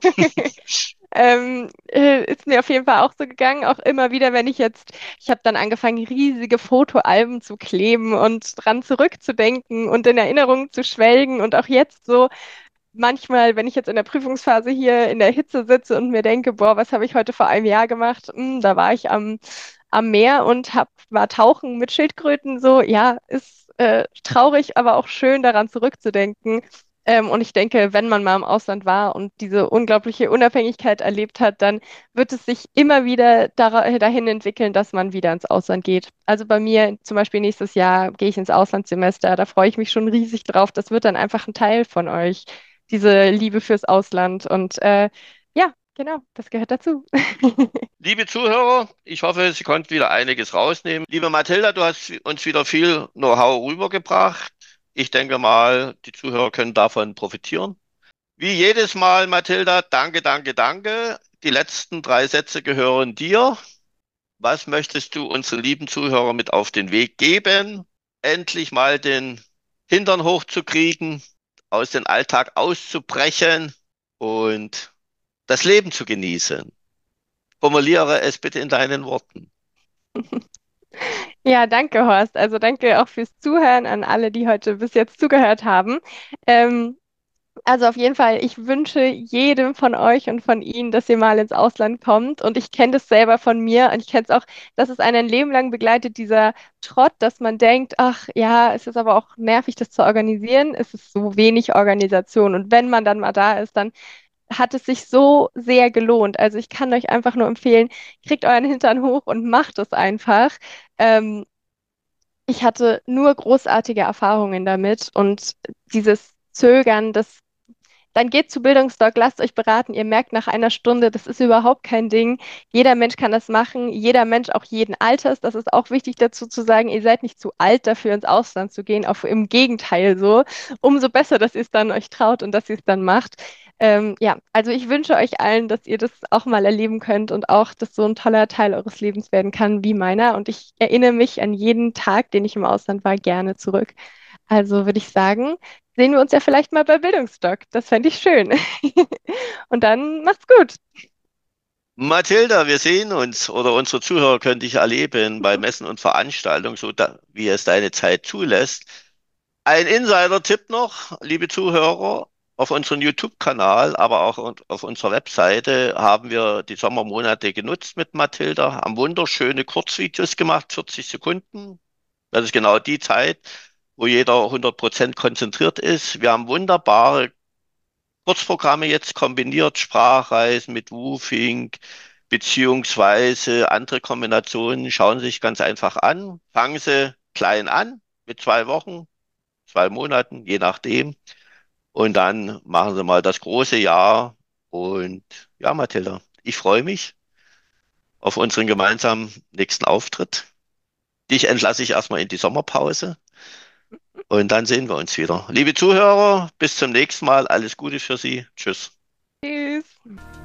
Ist mir auf jeden Fall auch so gegangen. Auch immer wieder, wenn ich habe dann angefangen, riesige Fotoalben zu kleben und dran zurückzudenken und in Erinnerungen zu schwelgen. Und auch jetzt so, manchmal, wenn ich jetzt in der Prüfungsphase hier in der Hitze sitze und mir denke, boah, was habe ich heute vor einem Jahr gemacht? Da war ich am Meer und war tauchen mit Schildkröten. So, ja, ist traurig, aber auch schön daran zurückzudenken. Und ich denke, wenn man mal im Ausland war und diese unglaubliche Unabhängigkeit erlebt hat, dann wird es sich immer wieder dahin entwickeln, dass man wieder ins Ausland geht. Also bei mir zum Beispiel nächstes Jahr gehe ich ins Auslandssemester, da freue ich mich schon riesig drauf. Das wird dann einfach ein Teil von euch, diese Liebe fürs Ausland. Und ja, Genau, das gehört dazu.
Liebe Zuhörer, ich hoffe, Sie konnten wieder einiges rausnehmen. Liebe Mathilda, du hast uns wieder viel Know-how rübergebracht. Ich denke mal, die Zuhörer können davon profitieren. Wie jedes Mal, Mathilda, danke, danke, danke. Die letzten 3 Sätze gehören dir. Was möchtest du unseren lieben Zuhörern mit auf den Weg geben? Endlich mal den Hintern hochzukriegen, aus dem Alltag auszubrechen und das Leben zu genießen. Formuliere es bitte in deinen Worten.
Ja, danke, Horst. Also danke auch fürs Zuhören an alle, die heute bis jetzt zugehört haben. Ähm, Also auf jeden Fall, ich wünsche jedem von euch und von Ihnen, dass ihr mal ins Ausland kommt. Und ich kenne das selber von mir und ich kenne es auch, dass es einen ein Leben lang begleitet, dieser Trott, dass man denkt, ach ja, es ist aber auch nervig, das zu organisieren. Es ist so wenig Organisation. Und wenn man dann mal da ist, dann hat es sich so sehr gelohnt. Also ich kann euch einfach nur empfehlen, kriegt euren Hintern hoch und macht es einfach. Ähm, Ich hatte nur großartige Erfahrungen damit und dieses Zögern, das dann geht zu Bildungsdoc, lasst euch beraten. Ihr merkt nach einer Stunde, das ist überhaupt kein Ding. Jeder Mensch kann das machen, jeder Mensch auch jeden Alters. Das ist auch wichtig dazu zu sagen, ihr seid nicht zu alt dafür, ins Ausland zu gehen. Auch im Gegenteil so. Umso besser, dass ihr es dann euch traut und dass ihr es dann macht. Ja, also ich wünsche euch allen, dass ihr das auch mal erleben könnt und auch, dass so ein toller Teil eures Lebens werden kann wie meiner. Und ich erinnere mich an jeden Tag, den ich im Ausland war, gerne zurück. Also würde ich sagen, sehen wir uns ja vielleicht mal bei Bildungsdoc. Das fände ich schön. Und dann macht's gut.
Mathilda, wir sehen uns oder unsere Zuhörer können dich erleben bei Messen und Veranstaltungen, so da, wie es deine Zeit zulässt. Ein Insider-Tipp noch, liebe Zuhörer, auf unserem YouTube-Kanal, aber auch auf unserer Webseite haben wir die Sommermonate genutzt mit Mathilda, haben wunderschöne Kurzvideos gemacht, 40 Sekunden. Das ist genau die Zeit, wo jeder 100% konzentriert ist. Wir haben wunderbare Kurzprogramme jetzt kombiniert, Sprachreisen mit Woofing, beziehungsweise andere Kombinationen. Schauen Sie sich ganz einfach an. Fangen Sie klein an, mit 2 Wochen, 2 Monaten, je nachdem. Und dann machen Sie mal das große Jahr. Und ja, Mathilda, ich freue mich auf unseren gemeinsamen nächsten Auftritt. Dich entlasse ich erstmal in die Sommerpause und dann sehen wir uns wieder. Liebe Zuhörer, bis zum nächsten Mal. Alles Gute für Sie. Tschüss.
Tschüss.